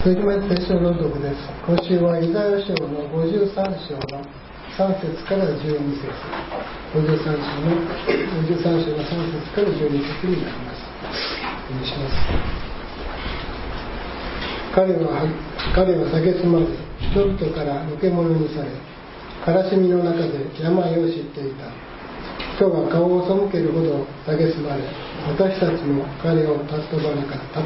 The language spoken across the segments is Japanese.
続きまして聖書朗読です。今週はイザヤ書の53章の3節から12節、53章の3節から12節になります。お願いします。彼は蔑まれ、人々からのけ者にされ、悲しみの中で病を知っていた。人が顔を背けるほど蔑まれ、私たちも彼を尊ばなかった。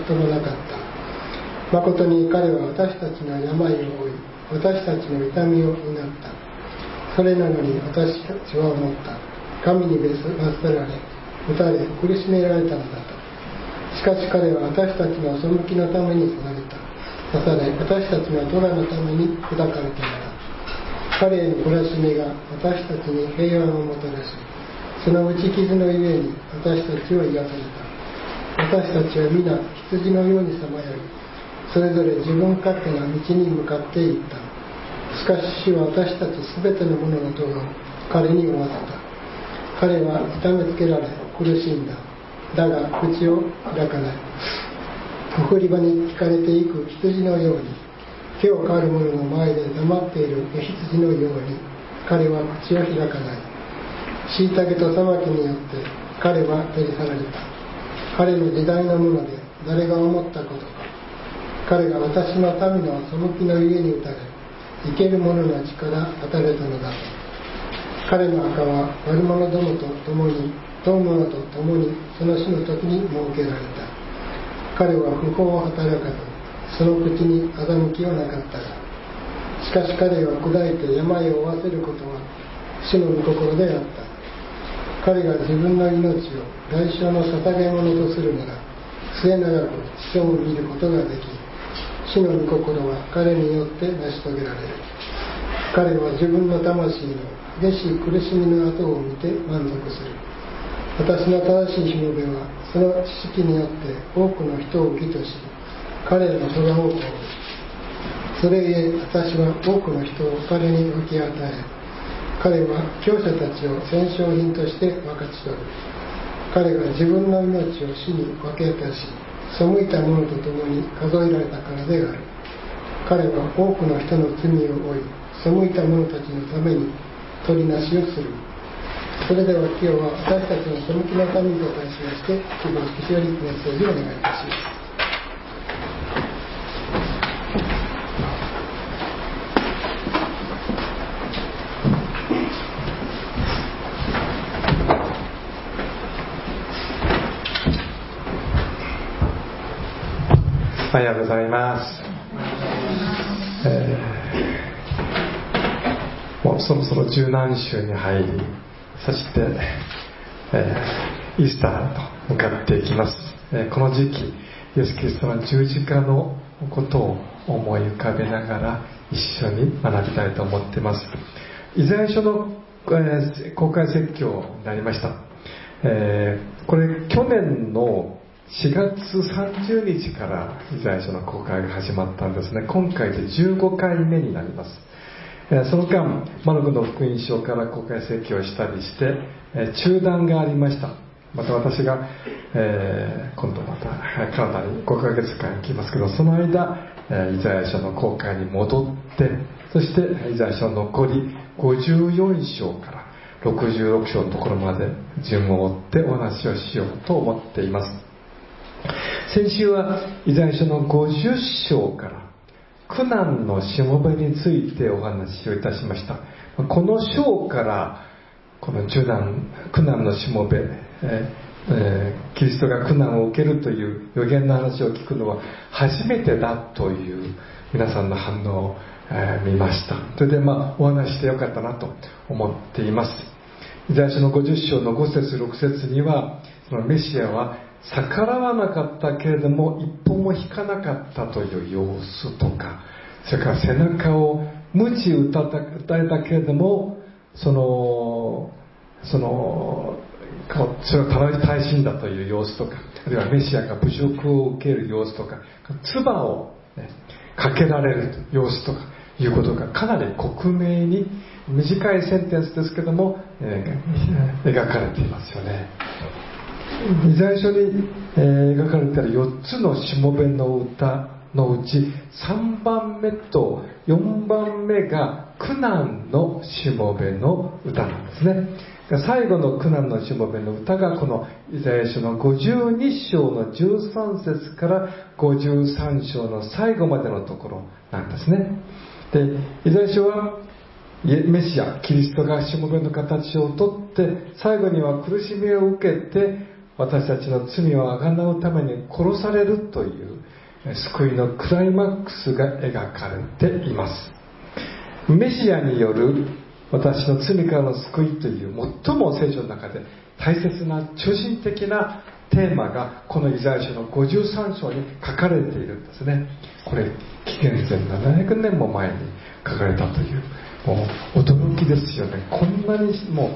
誠に彼は私たちの病を負い、私たちの痛みを担った。それなのに私たちは思った。神に罰せられ、打たれ、苦しめられたのだと。しかし彼は私たちの背きのために刺された。刺され、私たちの咎のために砕かれていた。彼への懲らしめが私たちに平安をもたらし、その打ち傷のゆえに私たちは癒された。私たちは皆羊のようにさまよい、それぞれ自分勝手な道に向かっていった。しかし主は私たちすべてのものの咎を彼に負わせた。彼は痛めつけられ苦しんだ。だが口を開かない。送り場に引かれていく羊のように、手を刈る者の前で黙っている羊のように、彼は口を開かない。虐げと裁きによって彼は取り去られた。彼の時代のもので誰が思ったことか。彼が私の民の背きのゆえに打たれ、生ける者の力打たれたのだと。彼の墓は悪者どもと共に、盗者と共にその死の時に設けられた。彼は不法を働かず、その口に欺きはなかったが、しかし彼を砕いて病を負わせることは主の御心であった。彼が自分の命を代償の捧げ物とするなら、末永く死を見ることができ、主の御心は彼によって成し遂げられる。彼は自分の魂の激しい苦しみの跡を見て満足する。私の正しいしもべはその知識によって多くの人を義とし、彼の咎を被る。それゆえ私は多くの人を彼に分け与え、彼は強者たちを戦勝品として分かち取る。彼が自分の命を死に分け与し、背いた者と共に数えられたからである。彼は多くの人の罪を負い、背いた者たちのために取りなしをする。それでは今日は私たちの背きのためにと題しまして、希望式よりメッセージをお願いいたします。 おはようございます。もうそろそろ十何週に入り、そして、イースターと向かっていきます。この時期、イエス・キリストの十字架のことを思い浮かべながら一緒に学びたいと思っています。イザヤ書の、公開説教になりました。これ去年の4月30日からイザヤ書の公開が始まったんですね。今回で15回目になります。その間、マルコの福音書から公開説教をしたりして、中断がありました。また私が、今度またカナダに5ヶ月間行きますけど、その間、イザヤ書の公開に戻って、そしてイザヤ書の残り54章から66章のところまで順を追ってお話をしようと思っています。先週はイザヤ書の50章から苦難のしもべについてお話をいたしました。この章からこの苦難のしもべ、キリストが苦難を受けるという予言の話を聞くのは初めてだという皆さんの反応を、見ました。それでお話してよかったなと思っています。イザヤ書の50章の5節6節には、そのメシアは逆らわなかったけれども一歩も引かなかったという様子とか、それから背中を鞭打たれたけれどもそれは大信だという様子とか、あるいはメシアが侮辱を受ける様子とか、唾を、かけられる様子とかいうことがかなり克明に短いセンテンスですけども、描かれていますよね。イザヤ書に、描かれている4つのしもべの歌のうち3番目と4番目が苦難のしもべの歌なんですね。最後の苦難のしもべの歌がこのイザヤ書の52章の13節から53章の最後までのところなんですね。で、イザヤ書はメシア、キリストがしもべの形をとって最後には苦しみを受けて私たちの罪をあがなうために殺されるという救いのクライマックスが描かれています。メシアによる私の罪からの救いという最も聖書の中で大切な中心的なテーマがこのイザヤ書の53章に書かれているんですね。これ紀元前700年も前に書かれたという、もう驚きですよね。こんなにもう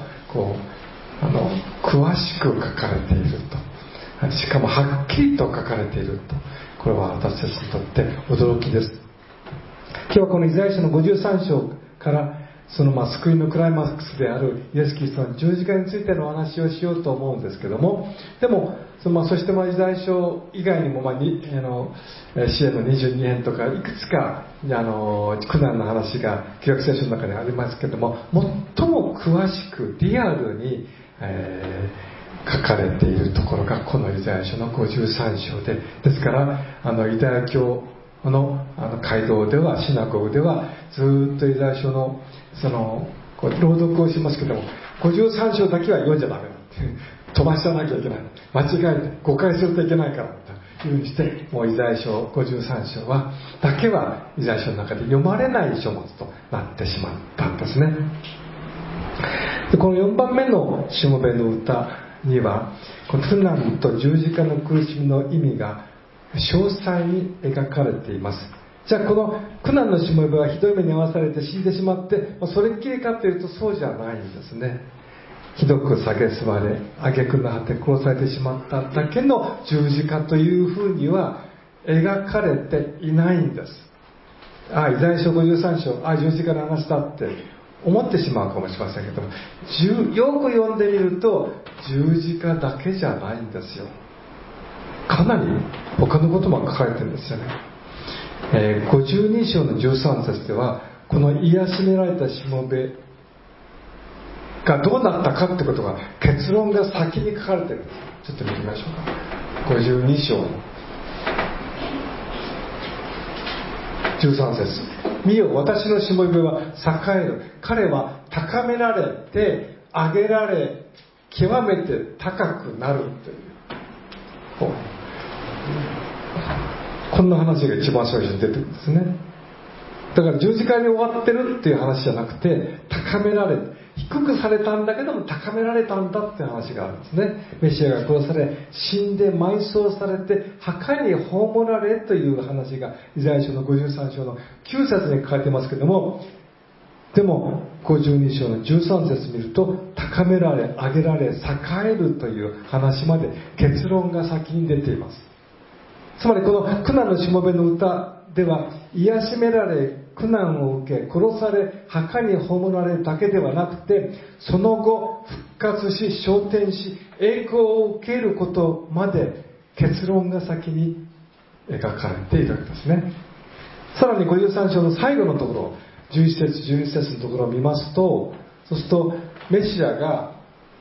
詳しく書かれていると、しかもはっきりと書かれていると、これは私たちにとって驚きです。今日はこのイザヤ書の53章からその救いのクライマックスであるイエス・キリストの十字架についてのお話をしようと思うんですけども、でもそしてイザヤ書以外にも詩篇の22編とかいくつか苦難の話が旧約聖書の中にありますけども、最も詳しくリアルに、書かれているところがこのイザヤ書の53章で、ですからユダヤ教の街道ではシナゴグではずっとイザヤ書の朗読をしますけども、53章だけは読んじゃダメだ飛ばさなきゃいけない、間違えて誤解するといけないからというふうにして、もうイザヤ書53章だけはイザヤ書の中で読まれない書物となってしまったんですね。でこの4番目のしもべの歌にはこの苦難と十字架の苦しみの意味が詳細に描かれています。じゃあこの苦難のしもべはひどい目に遭わされて死んでしまって、それっきりかというとそうじゃないんですね。ひどく蔑まれ挙句の果て殺されてしまっただけの十字架というふうには描かれていないんです。イザヤ書53章十字架の話だって思ってしまうかもしれませんけども、よく読んでみると十字架だけじゃないんですよ。かなり他のことも書かれてるんですよね。52章の13節ではこの癒しめられたしもべがどうなったかってことが結論が先に書かれてるんです。ちょっと見てみましょうか。52章13節、見よ私のしもべは栄える、彼は高められて上げられ極めて高くなるという、こんな話が一番最初に出てくるんですね。だから十字架に終わってるっていう話じゃなくて、高められ、低くされたんだけども高められたんだっていう話があるんですね。メシアが殺され死んで埋葬されて墓に葬られという話がイザヤ書の53章の9節に書かれてますけども、でも52章の13節見ると高められ上げられ栄えるという話まで結論が先に出ています。つまりこの苦難のしもべの歌では癒しめられ苦難を受け殺され墓に葬られるだけではなくて、その後復活し昇天し栄光を受けることまで結論が先に描かれているわけですね。さらに53章の最後のところ11節12節のところを見ますと、そうするとメシアが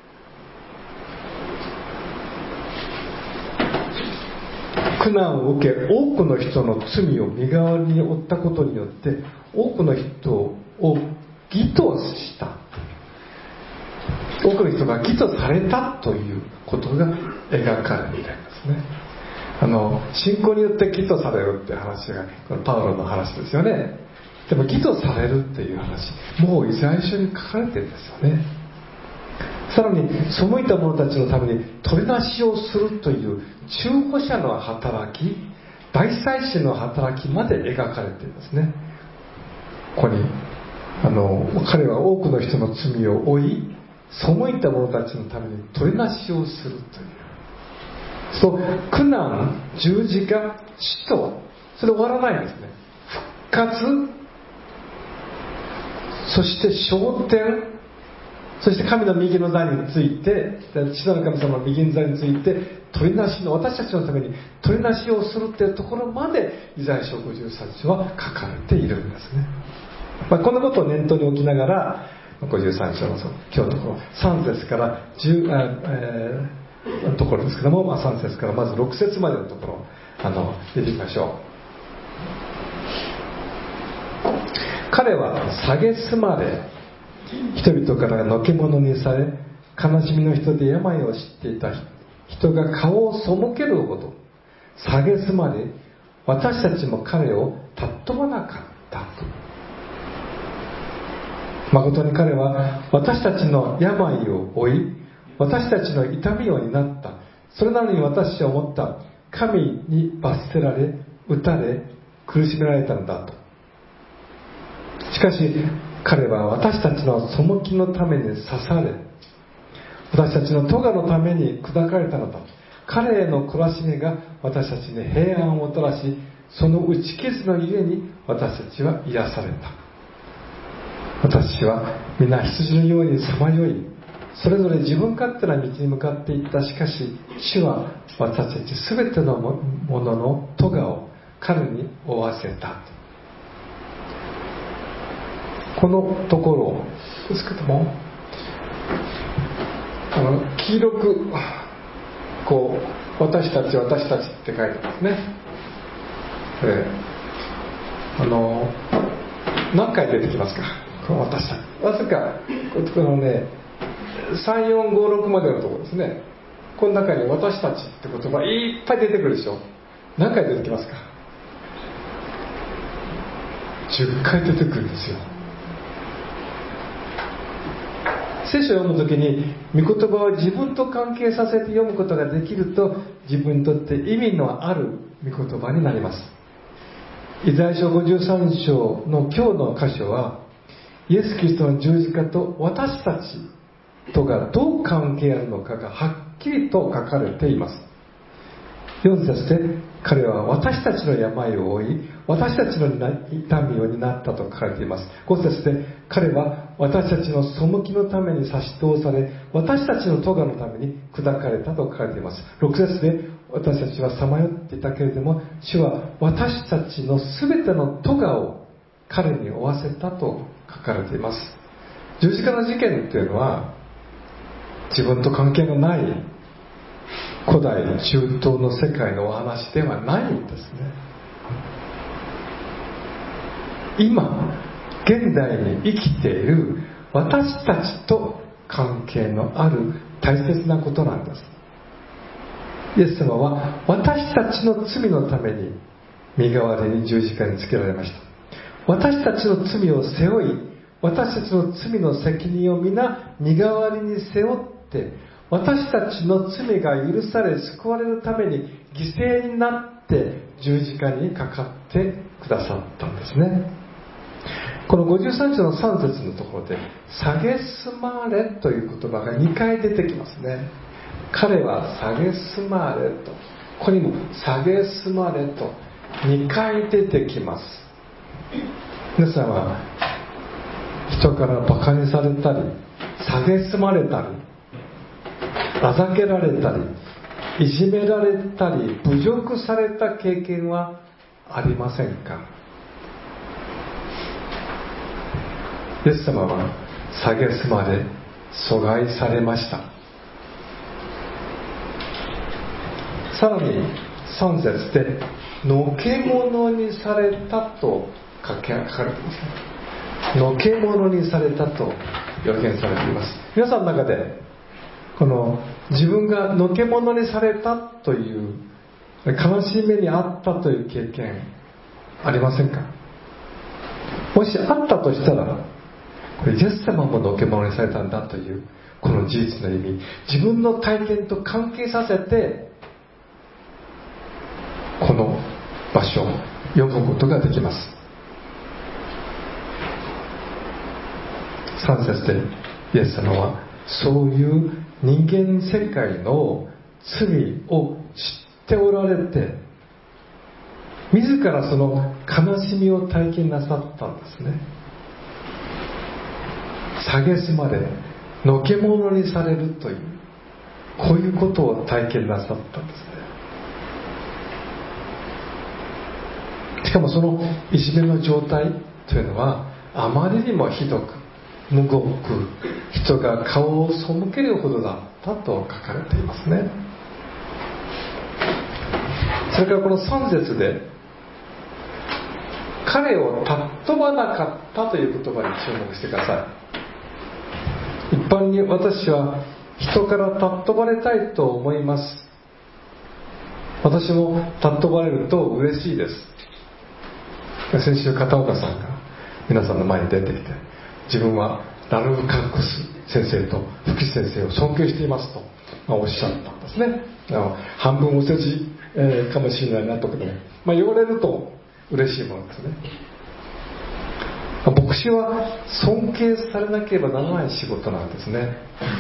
苦難を受け多くの人の罪を身代わりに負ったことによって多くの人を義とした、多くの人が義とされたということが描かれているんですね。信仰によって義とされるっていう話がこのパウロの話ですよね。でも義とされるっていう話、もうイザヤ書に書かれてるんですよね。さらに背いた者たちのために取りなしをするという中保者の働き、大祭司の働きまで描かれていますね。ここに彼は多くの人の罪を負い背いた者たちのために取りなしをするという、そう苦難、十字架、死とそれで終わらないんですね。復活、そして昇天、 そして神の右の座について、父なる神様の右の座について取りなしの、私たちのために取りなしをするというところまでイザヤ書53章は書かれているんですね。こんなことを念頭に置きながら53章の今日のところ3節から10ところですけども、3節からまず6節までのところ見てみましょう。彼は蔑まれ、人々からのけ者にされ、悲しみの人で病を知っていた人が顔を背けるほど蔑まれ、私たちも彼を尊ばなかったと。誠に彼は私たちの病を負い、私たちの痛みを担った。それなのに私は思った。神に罰せられ、打たれ、苦しめられたのだと。しかし彼は私たちの背きのために刺され、私たちの咎のために砕かれたのだ。彼への懲らしめが私たちに平安をもたらし、その打ち傷のゆえに私たちは癒された。私は皆羊のようにさまよい、それぞれ自分勝手な道に向かっていった。しかし主は私たちすべてのものの咎を彼に負わせた。このところですけども、黄色くこう私たちって書いてますね。何回出てきますか、この私たち。わずかこのね3456までのところですね。この中に私たちって言葉いっぱい出てくるでしょ。何回出てきますか。10回出てくるんですよ。聖書を読むときに御言葉を自分と関係させて読むことができると、自分にとって意味のある御言葉になります。イザヤ書53章の今日の箇所は、イエス・キリストの十字架と私たちとがどう関係あるのかがはっきりと書かれています。4節で彼は私たちの病を負い、私たちの痛みを担ったと書かれています。5節で彼は私たちの背きのために差し通され、私たちの咎のために砕かれたと書かれています。6節で私たちはさまよっていたけれども、主は私たちのすべての咎を彼に負わせたと書かれています。十字架の事件っていうのは自分と関係のない古代中東の世界のお話ではないんですね。今現代に生きている私たちと関係のある大切なことなんです。イエス様は私たちの罪のために身代わりに十字架につけられました。私たちの罪を背負い、私たちの罪の責任を皆身代わりに背負って、私たちの罪が許され救われるために犠牲になって十字架にかかってくださったんですね。この53章の3節のところで蔑まれという言葉が2回出てきますね。彼は蔑まれと、ここにも蔑まれと2回出てきます。皆さんは人からバカにされたり、蔑まれたり、あざけられたり、いじめられたり、侮辱された経験はありませんか。イエス様は蔑まれ、阻害されました。さらに3節でのけ者にされたと書かれていますね。のけ者にされたと予言されています。皆さんの中でこの自分がのけ者にされたという悲しい目にあったという経験ありませんか。もしあったとしたら、これイエス様ものけ者にされたんだというこの事実の意味、自分の体験と関係させてこの場所を読むことができます。3節でイエス様はそういう人間世界の罪を知っておられて、自らその悲しみを体験なさったんですね。蔑まれ、 のけ者にされるという、こういうことを体験なさったんですね。しかもそのいじめの状態というのはあまりにもひどく、むごく、人が顔を背けるほどだったと書かれていますね。それからこの3節で、彼を尊ばなかったという言葉に注目してください。一般に私は人から尊ばれたいと思います。私も尊ばれると嬉しいです。先週片岡さんが皆さんの前に出てきて、自分はラルフ・カックス先生と福士先生を尊敬していますと、おっしゃったんですね。半分お世辞、かもしれないなとかね、言われると嬉しいものですね。牧師は尊敬されなければならない仕事なんですね。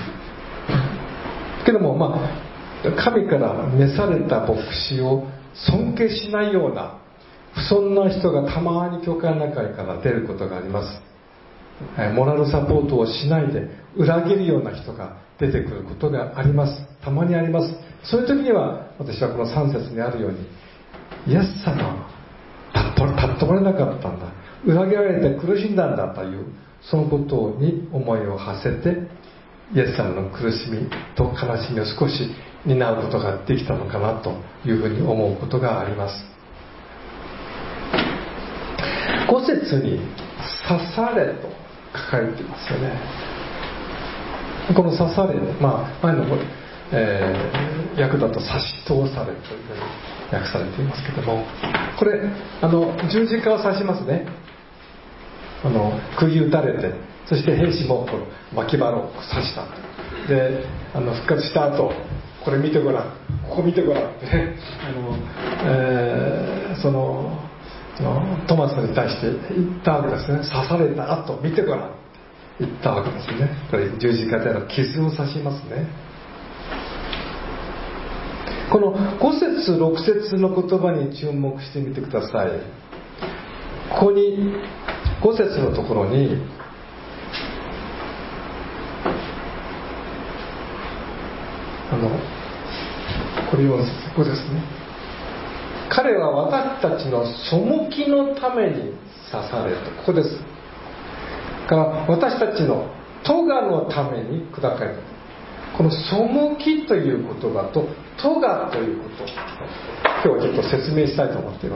けども神から召された牧師を尊敬しないような不遜な人がたまに教会の中から出ることがあります。モラルサポートをしないで裏切るような人が出てくることがあります。たまにあります。そういう時には私はこの3節にあるように、イエス様は尊ばれなかったんだ、裏切られて苦しんだんだという、そのことに思いを馳せて、イエス様の苦しみと悲しみを少し担うことができたのかなというふうに思うことがあります。5節に刺されと書かれていますよね。この刺され、前の訳だと差し通されというふうに訳されていますけども、これ十字架を指しますね。釘打たれて、そして兵士も脇腹を刺した。で復活した後、これ見てごらん、ここ見てごらんってね、トマスに対して言ったわけですね。刺された後見てごらん言ったわけですね。これ十字架での傷を指しますね。この5節6節の言葉に注目してみてください。ここに5節のところに、これ4節、ここですね。彼は私たちの背きのために刺された。ここです。から私たちの咎のために砕かれた。この背きという言葉と咎ということ、今日はちょっと説明したいと思っています。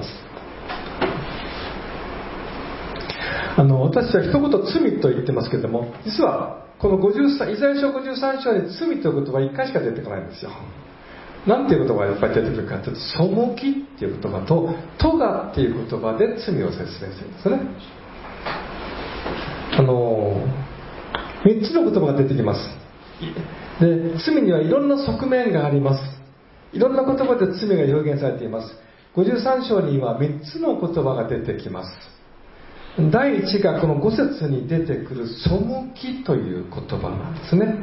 私は一言罪と言ってますけれども、実はこのイザヤ書53章に罪という言葉は1回しか出てこないんですよ。なんていう言葉がいっぱい出てくるかというと、背きっていう言葉と咎っていう言葉で罪を説明してるんですね。3つの言葉が出てきます。で、罪にはいろんな側面があります。いろんな言葉で罪が表現されています。53章には3つの言葉が出てきます。第1がこの5節に出てくる背きという言葉なんですね。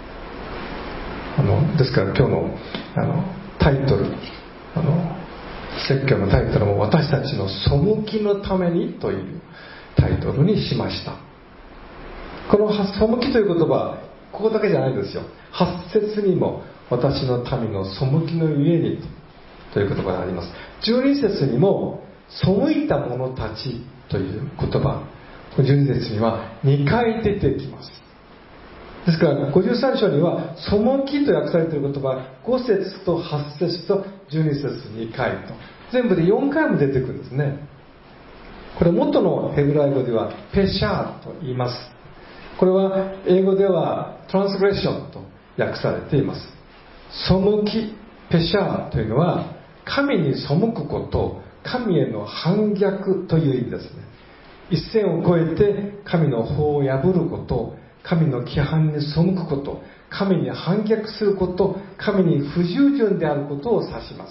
ですから今日のタイトル、説教のタイトルも私たちの背きのためにというタイトルにしました。この背きという言葉、ここだけじゃないんですよ。8節にも私の民の背きのゆえにという言葉があります。12節にも背いた者たちという言葉、12節には2回出てきます。ですから53章には背きと訳されている言葉5節と8節と12節2回と全部で4回も出てくるんですね。これ元のヘブライ語ではペシャーと言います。これは英語ではトランスグレッションと訳されています。背き、ペシャーというのは神に背くこと、神への反逆という意味ですね。一線を越えて神の法を破ること、神の規範に背くこと、神に反逆すること、神に不従順であることを指します。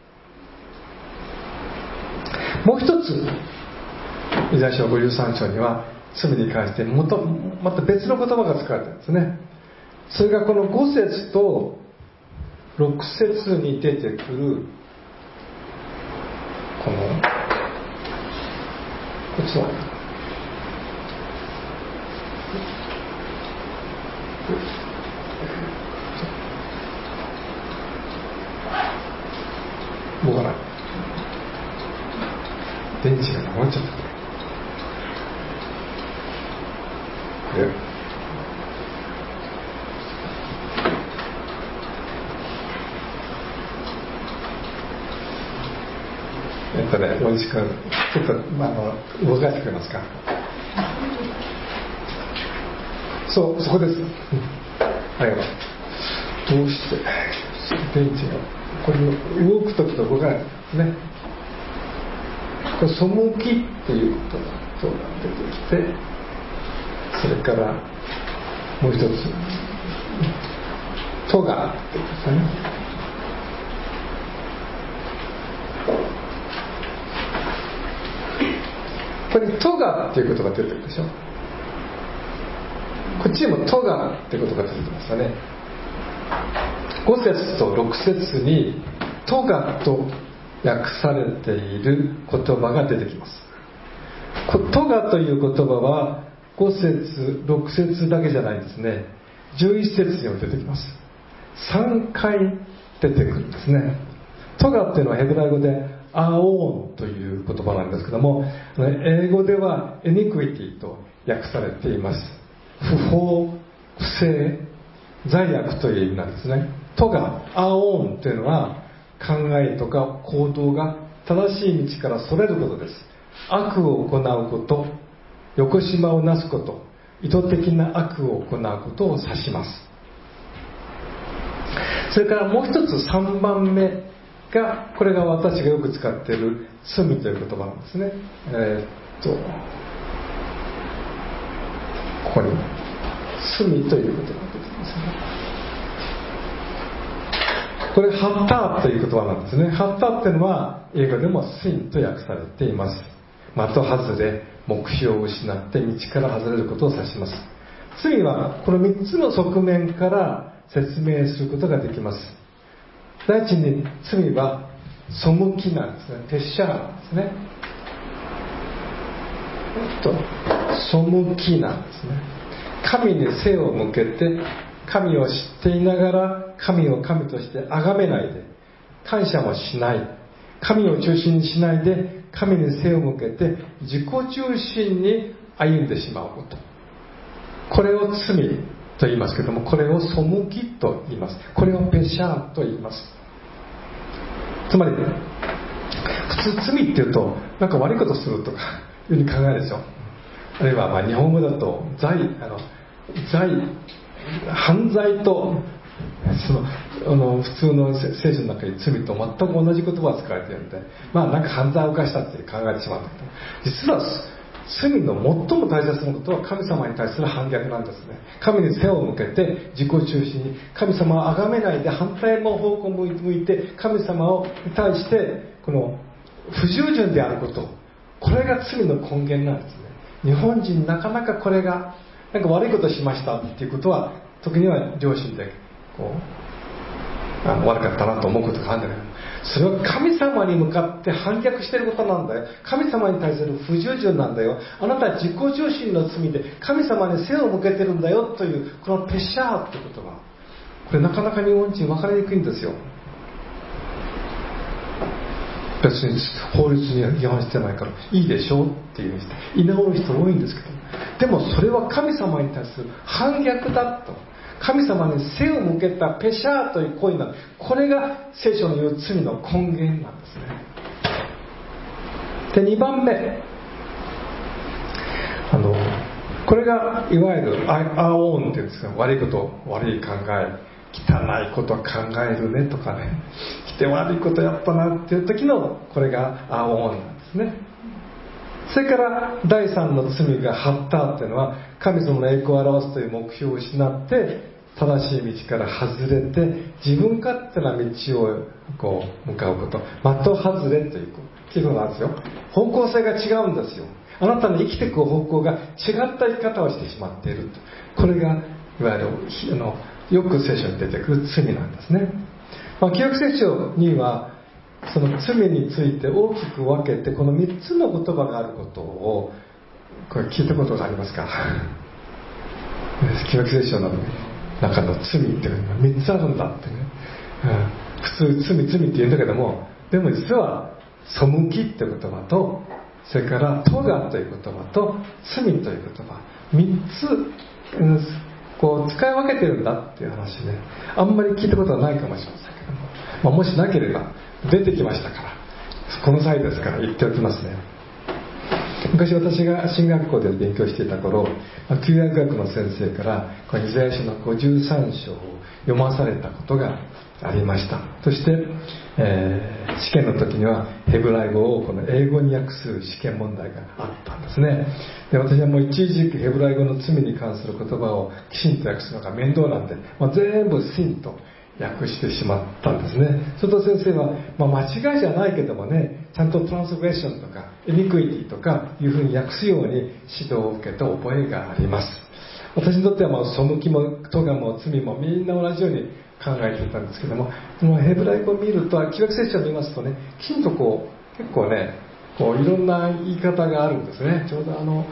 もう一つ、イザヤ書53章には罪に関してまた別の言葉が使われているんですね。それがこの5節と6節に出てくるこちら大西君ちょっと、動かしてくれますか。そこです、ありがとう。どうして電池がこれ動くときと動かないときですね。これ背きっていうことが出てきて、それからもう一つとがっていうことですね。これにトガっていう言葉が出てるでしょ。こっちにもトガっていう言葉が出てきましたね。5節と6節にトガと訳されている言葉が出てきます。トガという言葉は5節6節だけじゃないですね。11節にも出てきます。3回出てくるんですね。トガっていうのはヘブライ語でアオーンという言葉なんですけども、英語ではエニクイティと訳されています。不法、不正、罪悪という意味なんですね。トガ、アオーンというのは考えとか行動が正しい道からそれることです。悪を行うこと、横島をなすこと、意図的な悪を行うことを指します。それからもう一つ3番目が、これが私がよく使っている罪という言葉なんですね。ここに罪という言葉が出てきますね。これハッターという言葉なんですね。ハッターっていうのは英語でもsinと訳されています。的外れ、目標を失って道から外れることを指します。罪はこの3つの側面から説明することができます。第一に罪は背きなんですね。ペッシャーなんですね。背きなんですね。神に背を向けて、神を知っていながら神を神として崇めないで、感謝もしない、神を中心にしないで神に背を向けて自己中心に歩んでしまうこと、これを罪と言いますけども、これを背きと言います。これをペシャーと言います。つまり普通罪っていうとなんか悪いことするとかいうふうに考えるでしょ。あるいは日本語だと犯罪と普通の聖書の中に罪と全く同じ言葉が使われているので、なんか犯罪を犯したって考えてしまうんだけど、実は罪の最も大切なことは神様に対する反逆なんですね。神に背を向けて自己中心に神様を崇めないで反対の方向を向いて神様に対してこの不従順であること、これが罪の根源なんですね。日本人なかなかこれがなんか悪いことしましたっていうことは時には良心で悪かったなと思うことがあるんだけど、それは神様に向かって反逆していることなんだよ。神様に対する不従順なんだよ。あなたは自己中心の罪で神様に背を向けてるんだよというこのペシャーってことが、これなかなか日本人分かりにくいんですよ。別に法律に違反してないからいいでしょっていう人、居直る人多いんですけど、でもそれは神様に対する反逆だと。神様に背を向けたペシャーという行為なんです。これが聖書の言う罪の根源なんですね。で、2番目、これがいわゆるアオーンっていうんですか、悪いこと、悪い考え、汚いこと考えるねとかね、来て悪いことやったなっていう時のこれがアオーンなんですね。それから第3の罪がハッターっていうのは神様の栄光を表すという目標を失って正しい道から外れて自分勝手な道を向かうこと、的外れということなんですよ。方向性が違うんですよ。あなたの生きていく方向が違った生き方をしてしまっていると。これがいわゆるよく聖書に出てくる罪なんですね。旧約聖書にはその罪について大きく分けてこの3つの言葉があることをこれ聞いたことがありますか？旧約聖書の中の罪っていうのが3つあるんだってね、普通罪って言うんだけども、でも実は背きって言葉とそれから咎という言葉と罪という言葉、3つ、こう使い分けてるんだっていう話ね、あんまり聞いたことはないかもしれませんけども、もしなければ出てきましたから、この際ですから言っておきますね。昔私が進学校で勉強していた頃、旧約学の先生からこのイザヤ書の53章を読まされたことがありました。そして、試験の時にはヘブライ語をこの英語に訳す試験問題があったんですね。で、私はもう一時期ヘブライ語の罪に関する言葉をきちんと訳すのが面倒なんで、全部sinと訳してしまったんですね。すると先生は、間違いじゃないけどもね、ちゃんとトランスグレッションとかイニクイティとかいうふうに訳すように指導を受けた覚えがあります。私にとっては背きも咎も罪もみんな同じように考えていたんですけども、ヘブライ語を見ると、旧約聖書を見ますとね、きちんと結構ね、いろんな言い方があるんですね。ちょうど何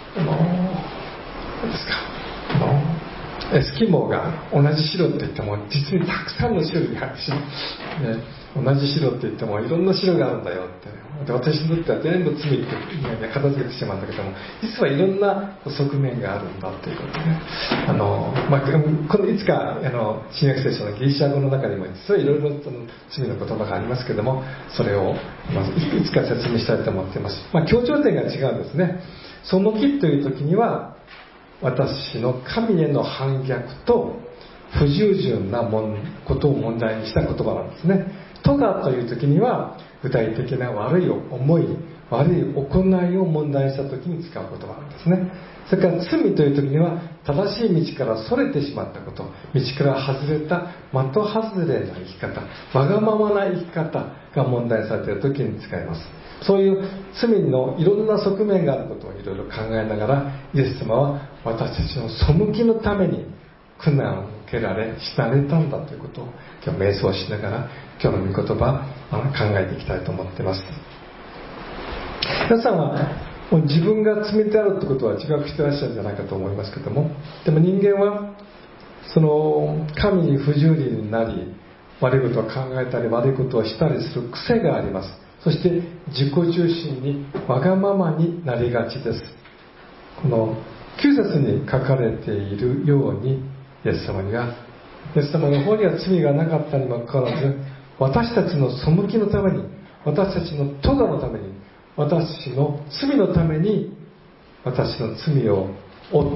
ですか、エスキモーが同じ白って言っても実にたくさんの種類があるし、ね、同じ白って言ってもいろんな白があるんだよって、で私にとっては全部罪って片付けてしまうんだけども、実はいろんな側面があるんだということでね、このいつか新約聖書のギリシャ語の中にも実はいろいろ罪の言葉がありますけども、それをいつか説明したいと思っています。強調点が違うんですね。背きという時には私の神への反逆と不従順なことを問題にした言葉なんですね。咎という時には具体的な悪い思い、悪い行いを問題にした時に使う言葉なんですね。それから罪という時には正しい道からそれてしまったこと、道から外れた的外れな生き方、わがままな生き方が問題されている時に使います。そういう罪のいろんな側面があることをいろいろ考えながら、イエス様は私たちの背きのために苦難を受けられ死なれたんだということを今日瞑想しながら今日の御言葉考えていきたいと思っています。皆さんは自分が罪であるということは自覚していらっしゃるんじゃないかと思いますけども、でも人間はその神に不従順になり、悪いことを考えたり悪いことをしたりする癖があります。そして自己中心にわがままになりがちです。この9節に書かれているように、イエス様の方には罪がなかったにもかかわらず、私たちの背きのために、私たちの咎のために、私の罪のために私の罪を負って、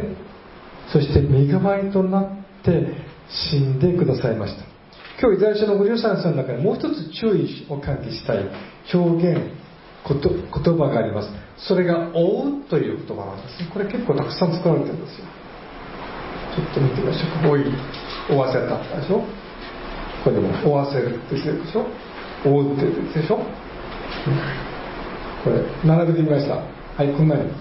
そして身代わりとなって死んでくださいました。今日イザヤ書の53章の中にもう一つ注意を喚起したい表現、言葉があります。それが追うという言葉なんです。これ結構たくさん使われてるんですよ。ちょっと見てみましょう。追わせたでしょ。これでも追わせるって言ってるでしょ。追うって言ってるでしょ。これ並べてみました。はい、こんなに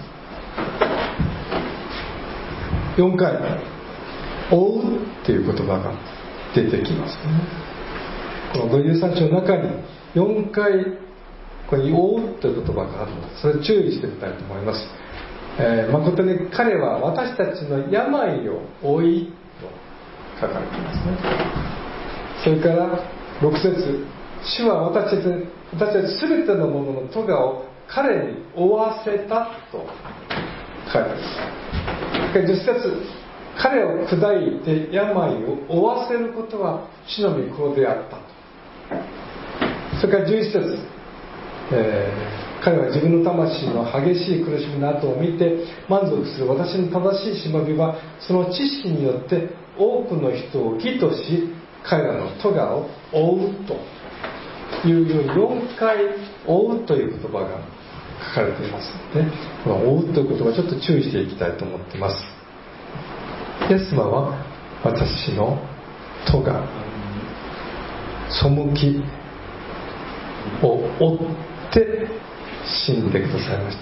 4回追うっていう言葉が出てきますね。この53章の中に4回これ追うという言葉があるので、それを注意してみたいと思います。誠に彼は私たちの病を負いと書かれていますね。それから6節、主は私たち全てのものの咎を彼に負わせたと書いてあります。10節、彼を砕いて病を負わせることは主の御心であったと。それから11節、彼は自分の魂の激しい苦しみの後を見て満足する私の正しいしもべはその知識によって多くの人を義とし彼らの咎を負うというように4回負うという言葉が書かれていますので、この追うという言葉ちょっと注意していきたいと思っています。イエス様は私の咎、背きを負って死んでくださいました。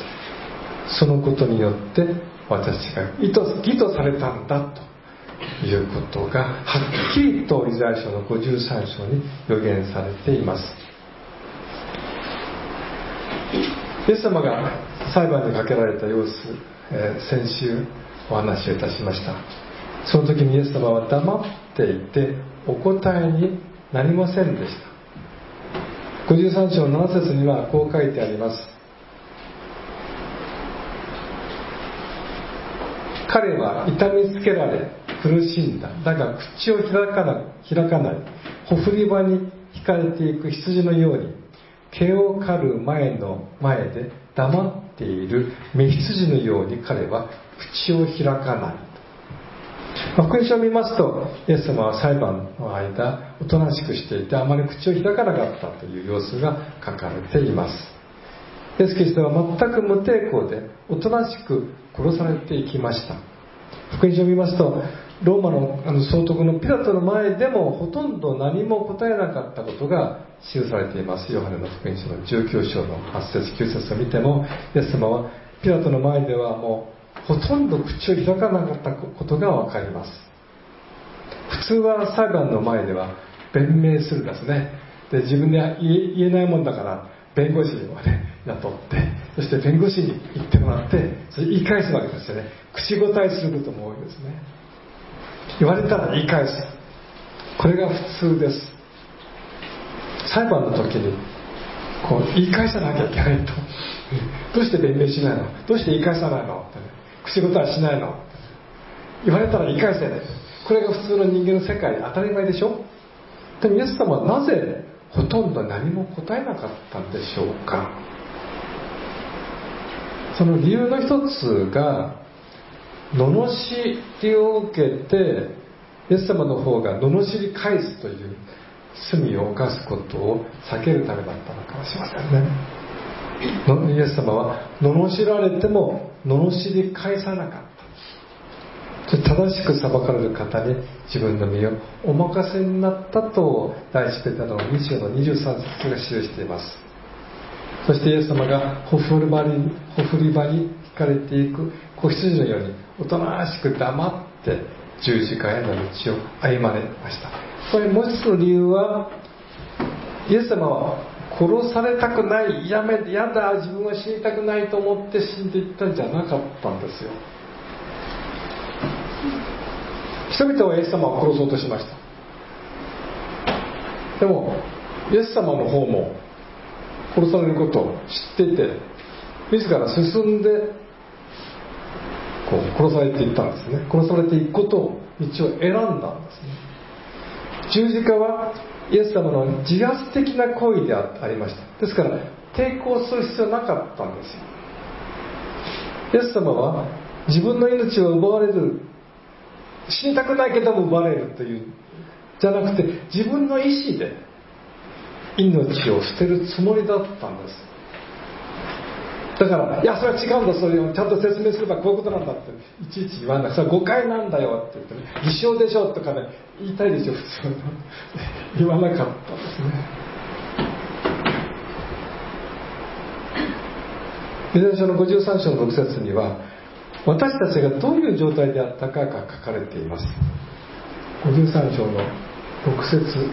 そのことによって私が義とされたんだということがはっきりとイザヤ書の53章に予言されています。イエス様が裁判にかけられた様子、先週お話をいたしました。その時にイエス様は黙っていてお答えになりませんでした。53章の7節にはこう書いてあります。 彼は痛みつけられ苦しんだ。だが口を開かない。ほふり場に引かれていく羊のように、毛を刈る前で黙っている雌羊のように彼は口を開かない。福音書を見ますと、イエス様は裁判の間おとなしくしていて、あまり口を開かなかったという様子が書かれています。イエス・キリストは全く無抵抗でおとなしく殺されていきました。福音書を見ますと、ローマの総督のピラトの前でもほとんど何も答えなかったことが記されています。ヨハネの福音書の19章の8節9節を見ても、イエス様はピラトの前ではもうほとんど口を開かなかったことがわかります。普通は裁判の前では弁明するんですね。で、自分で言えないもんだから弁護士をね雇って、そして弁護士に言ってもらって、それ言い返すわけですよね。口答えすることも多いですね。言われたら言い返す。これが普通です。裁判の時にこう言い返さなきゃいけないとどうして弁明しないの、どうして言い返さないのって、ね、口答えしないのって、言われたら言い返せない。これが普通の人間の世界、当たり前でしょ。でもイエス様はなぜほとんど何も答えなかったんでしょうか。その理由の一つが、罵りを受けてイエス様の方が罵り返すという罪を犯すことを避けるためだったのかもしれませんね。イエス様は罵られても罵り返さなかった。正しく裁かれる方に自分の身をお任せになったと第一ペテロの2章の23節が記しています。そしてイエス様がほふり場に引かれていく子羊のようにおとなしく黙って十字架への道を歩まれました。これもう一つの理由は、イエス様は殺されたくない、やだ自分は死にたくないと思って死んでいったんじゃなかったんですよ。人々はイエス様を殺そうとしました。でもイエス様の方も殺されることを知っていて、自ら進んでこう殺されていったんですね。殺されていくことを道を選んだんですね。十字架はイエス様の自発的な行為でありました。ですから抵抗する必要はなかったんですよ。イエス様は自分の命を奪われる、死にたくないけども奪われるというじゃなくて、自分の意思で命を捨てるつもりだったんです。だから、いやそれは違うんだ、それをちゃんと説明すればこういうことなんだっていちいち言わない。それは誤解なんだよって言ってね、偽証でしょとかね言いたいでしょ普通の言わなかったんですね。イザヤ書の53章の6節には、私たちがどういう状態であったかが書かれています。53章の6節、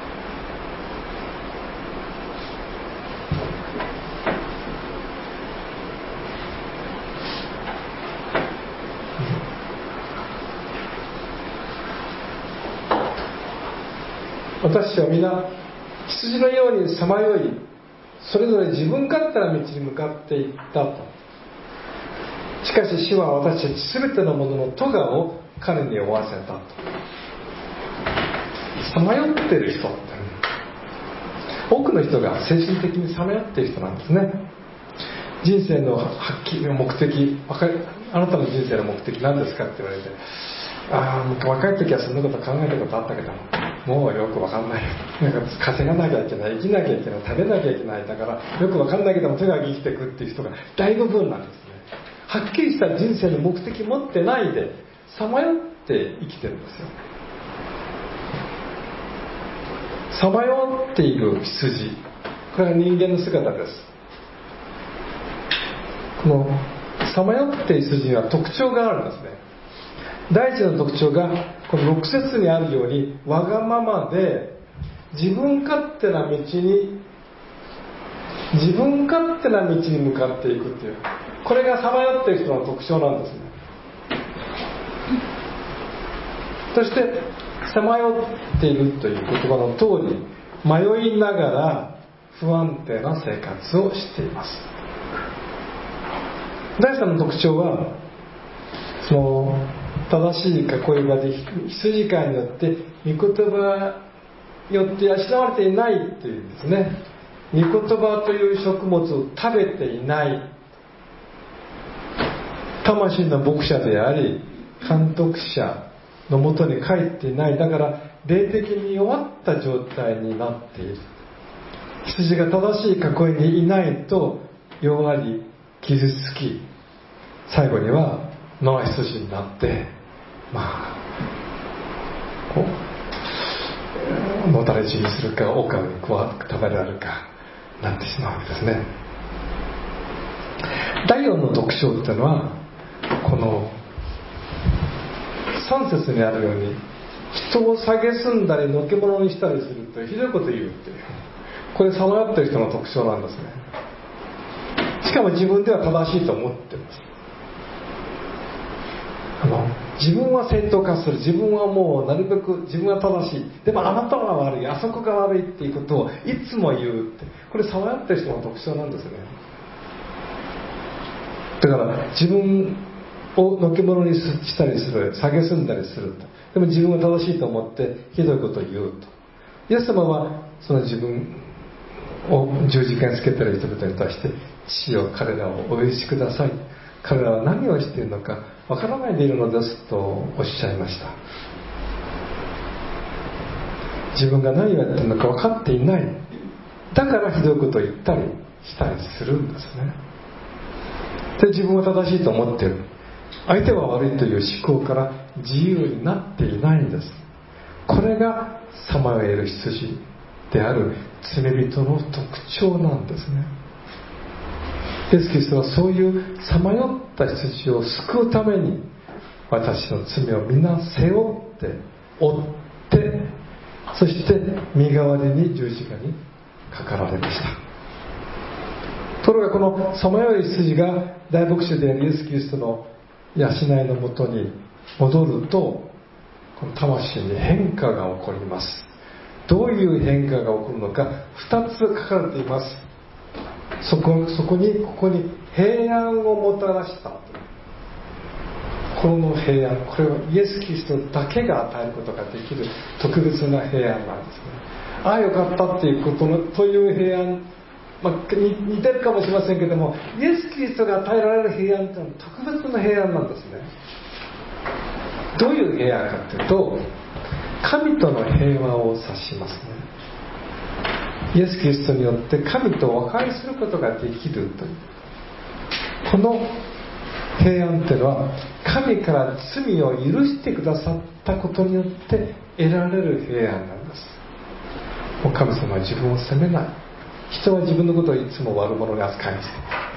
私は皆羊のようにさまよい、それぞれ自分勝手な道に向かっていったと。しかし主は私たちすべてのものの咎を彼に負わせたと。さまよっている人って、多くの人が精神的にさまよっている人なんですね。人生の発揮の目的、あなたの人生の目的何ですかって言われて、若い時はそんなこと考えたことあったけどもうよくわかんない。なんか稼がなきゃいけない、生きなきゃいけない、食べなきゃいけない、だからよくわかんないけどもとにかく生きていくっていう人が大部分なんですね。はっきりした人生の目的持ってないでさまよって生きてるんですよ。さまよっている羊、これは人間の姿です。このさまよっている羊には特徴があるんですね。第一の特徴がこの6節にあるように、わがままで自分勝手な道に向かっていくっていう、これがさまよっている人の特徴なんですね。そしてさまよっているという言葉の通り、迷いながら不安定な生活をしています。第3の特徴は、 その正しい囲い場で羊飼いによって御言葉によって養われていないというんですね。御言葉という食物を食べていない、魂の牧者であり監督者のもとに帰っていない、だから霊的に弱った状態になっている。羊が正しい囲いにいないと弱り傷つき、最後には野良羊になって、のたれ死にするか狼に食べられるかなってしまうわけですね。第4の特徴っていうのは、この3節にあるように人を蔑んだりのけ者にしたりするとひどいこと言うっていう、これさまよってる人の特徴なんですね。しかも自分では正しいと思ってます。自分は正当化する、自分はもうなるべく自分は正しい、でもあなたは悪い、あそこが悪いっていうことをいつも言うって、これさまよってる人の特徴なんですね。だから自分をのけ者にしたりする、蔑んだりすると、でも自分は正しいと思ってひどいことを言うと。イエス様はその自分を十字架につけている人々に対して、父よ彼らをお許しください、彼らは何をしているのかわからないでいるのですとおっしゃいました。自分が何をやっているのか分かっていない、だからひどいことを言ったりしたりするんですね。で、自分は正しいと思っている、相手は悪いという思考から自由になっていないんです。これがさまよえる羊である罪人の特徴なんですね。イエス・キリストはそういうさまよった羊を救うために、私の罪を皆背負って負って、そして身代わりに十字架にかかられました。ところがこのさまよい羊が大牧師であるイエス・キリストの養いのもとに戻ると、この魂に変化が起こります。どういう変化が起こるのか、2つ書かれています。ここに平安をもたらした。この平安、これはイエス・キリストだけが与えることができる特別な平安なんですね。ああよかったっていうことのという平安、似てるかもしれませんけども、イエス・キリストが与えられる平安というのは特別な平安なんですね。どういう平安かというと、神との平和を指しますね。イエス・キリストによって神と和解することができるという、この平安というのは神から罪を許してくださったことによって得られる平安なんです。もう神様は自分を責めない。人は自分のことをいつも悪者に扱いして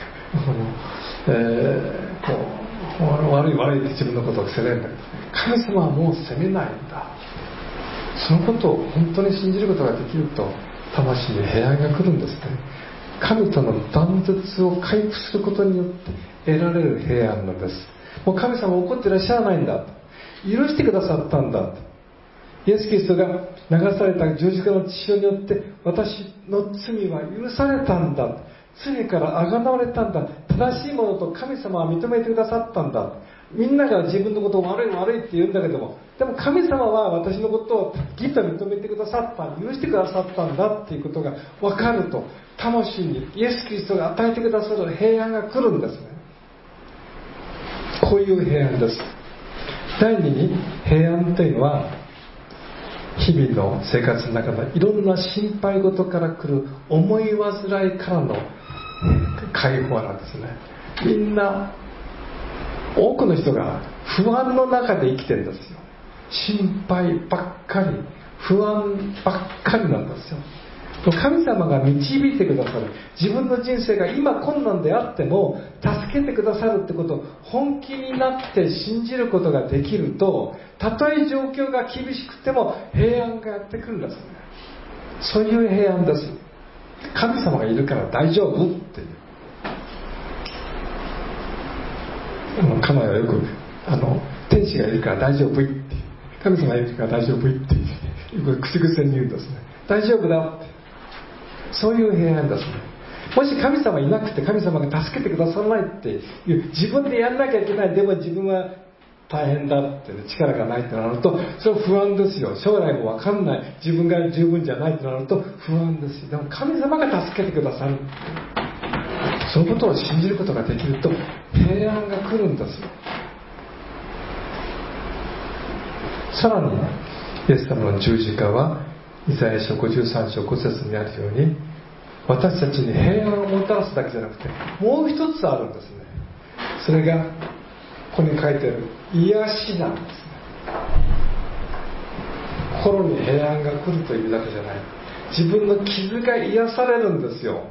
悪いって自分のことを責めるんだけど、神様はもう責めないんだ。そのことを本当に信じることができると、魂に平安が来るんですね。神との断絶を回復することによって得られる平安なんです。もう神様は怒っていらっしゃらないんだ、許してくださったんだ。イエス・キリストが流された十字架の血潮によって私の罪は許されたんだ、罪からあがなわれたんだ、正しいものと神様は認めてくださったんだ。みんなが自分のことを悪いって言うんだけども、でも神様は私のことを義と認めてくださった、許してくださったんだっていうことが分かると、魂にイエス・キリストが与えてくださる平安が来るんですね。こういう平安です。第二に、平安というのは日々の生活の中のいろんな心配事から来る思い煩いからの解放なんですね。みんな、多くの人が不安の中で生きてるんですよ。心配ばっかり、不安ばっかりなんですよ。神様が導いてくださる、自分の人生が今困難であっても助けてくださるってことを本気になって信じることができると、たとえ状況が厳しくても平安がやってくるんですね。そういう平安です。神様がいるから大丈夫っていう。家内はよく天使がいるから大丈夫って、神様がいるから大丈夫ってよく口癖に言うんですね。大丈夫だって、そういう平安ですね。もし神様いなくて神様が助けてくださらないっていう、自分でやんなきゃいけない、でも自分は大変だって、ね、力がないとなると、それは不安ですよ。将来も分かんない、自分が十分じゃないとなると不安ですよ。でも神様が助けてくださる、そのことを信じることができると平安が来るんですよ。さらにイエス様の十字架はイザヤ書53章5節にあるように、私たちに平安をもたらすだけじゃなくて、もう一つあるんですね。それがここに書いてある癒しなんですね。心に平安が来るというだけじゃない、自分の傷が癒されるんですよ。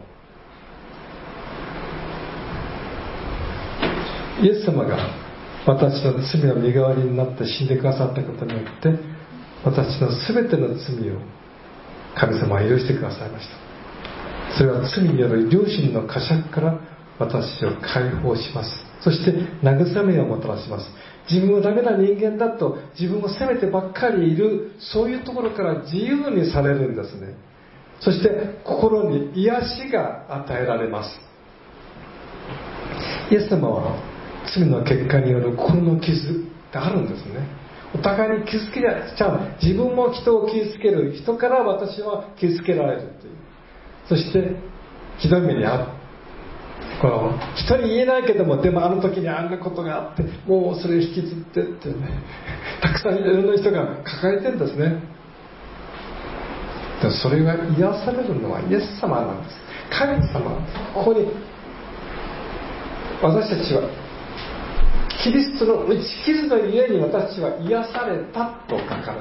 イエス様が私の罪の身代わりになって死んでくださったことによって、私の全ての罪を神様は許してくださいました。それは罪による良心の呵責から私を解放します。そして慰めをもたらします。自分はダメな人間だと自分を責めてばっかりいる、そういうところから自由にされるんですね。そして心に癒しが与えられます。イエス様は罪の結果による心の傷ってあるんですね。お互いに傷つけちゃう。自分も人を傷つける、人から私は傷つけられるという。そしてひどい目に遭う。この人に言えないけども、でもあの時にあんなことがあって、もうそれを引きずってってね、たくさんいろんな人が抱えてるんですね。でもそれが癒されるのはイエス様なんです。神様、ここに私たちはキリストの打ち傷のゆえに私たちは癒されたと書かれたん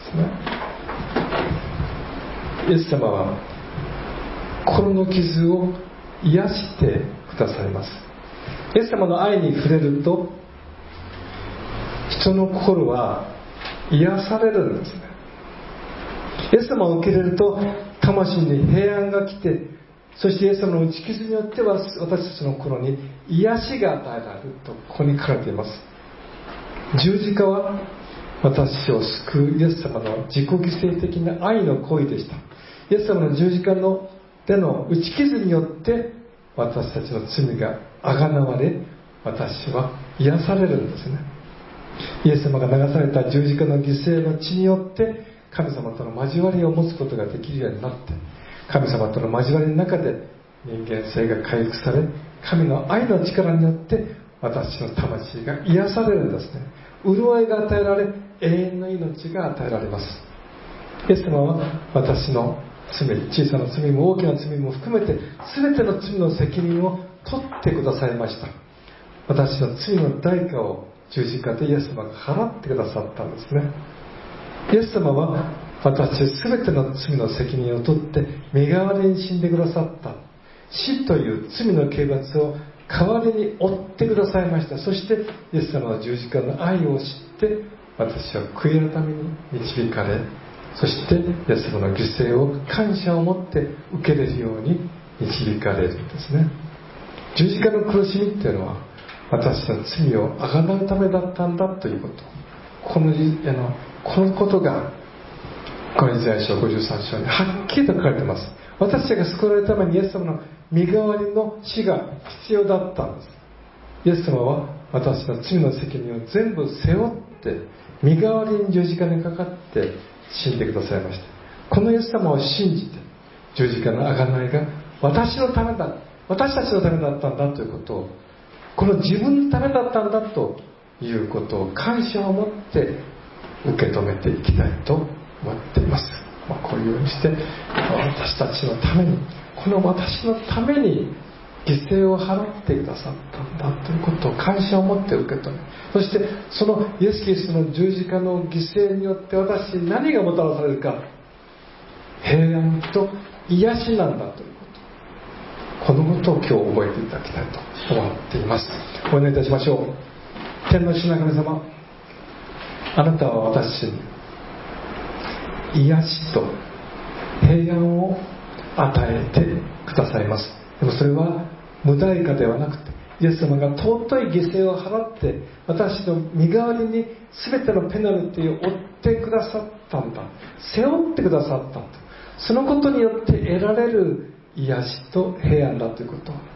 ですね。イエス様は心の傷を癒してくださいます。イエス様の愛に触れると人の心は癒されるんですね。イエス様を受け入れると魂に平安が来て、そしてイエス様の打ち傷によっては私たちの心に癒しが与えられるとここに書かれています。十字架は私を救うイエス様の自己犠牲的な愛の行為でした。イエス様の十字架のでの打ち傷によって私たちの罪があがなわれ、私は癒されるんですね。イエス様が流された十字架の犠牲の血によって神様との交わりを持つことができるようになって、神様との交わりの中で人間性が回復され、神の愛の力によって私の魂が癒されるんですね。潤いが与えられ、永遠の命が与えられます。イエス様は私の罪、小さな罪も大きな罪も含めて全ての罪の責任を取ってくださいました。私の罪の代価を十字架でイエス様が払ってくださったんですね。イエス様は私全ての罪の責任を取って身代わりに死んでくださった。死という罪の刑罰を代わりに負ってくださいました。そしてイエス様の十字架の愛を知って私は悔い改めに導かれ、そしてイエス様の犠牲を感謝を持って受け入れるように導かれるんですね。十字架の苦しみっていうのは私の罪をあがなうためだったんだということ、このことがこのイザヤ書53章にはっきりと書かれています。私たちが救われるためにイエス様の身代わりの死が必要だったんです。イエス様は私の罪の責任を全部背負って身代わりに十字架にかかって死んでくださいました。このイエス様を信じて十字架の贖いが私のためだ、私たちのためだったんだということを、この自分のためだったんだということを感謝を持って受け止めていきたいと思っています。こういうようにして私たちのために、この私のために犠牲を払ってくださったんだということを感謝を持って受け止め、そしてそのイエス・キリストの十字架の犠牲によって私に何がもたらされるか、平安と癒しなんだということ、このことを今日覚えていただきたいと思っています。お願いいたしましょう。天の父な神様、あなたは私に癒しと平安を与えてくださいます。でもそれは無代価ではなくて、イエス様が尊い犠牲を払って私の身代わりに全てのペナルティを負ってくださったんだ、背負ってくださったんだ、そのことによって得られる癒しと平安だということを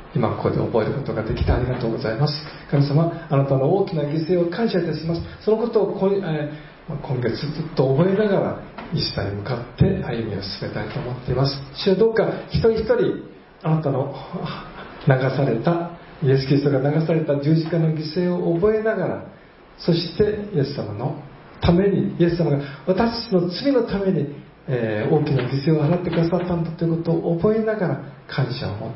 今ここで覚えることができてありがとうございます。神様、あなたの大きな犠牲を感謝いたします。そのことを今月ずっと覚えながらイースターに向かって歩みを進めたいと思っています。主よ、どうか一人一人あなたの流されたイエス・キリストが流された十字架の犠牲を覚えながら、そしてイエス様のために、イエス様が私たちの罪のために、大きな犠牲を払ってくださったんだということを覚えながら感謝を持って、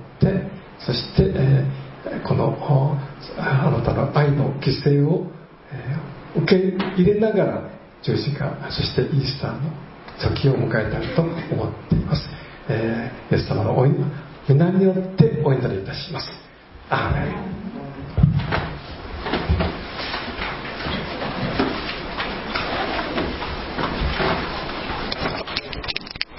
そして、このあなたの愛の犠牲を、受け入れながら十字架、そしてイースターの時を迎えたいと思っています。イエス様の皆によってお祈りいたします。アーメン。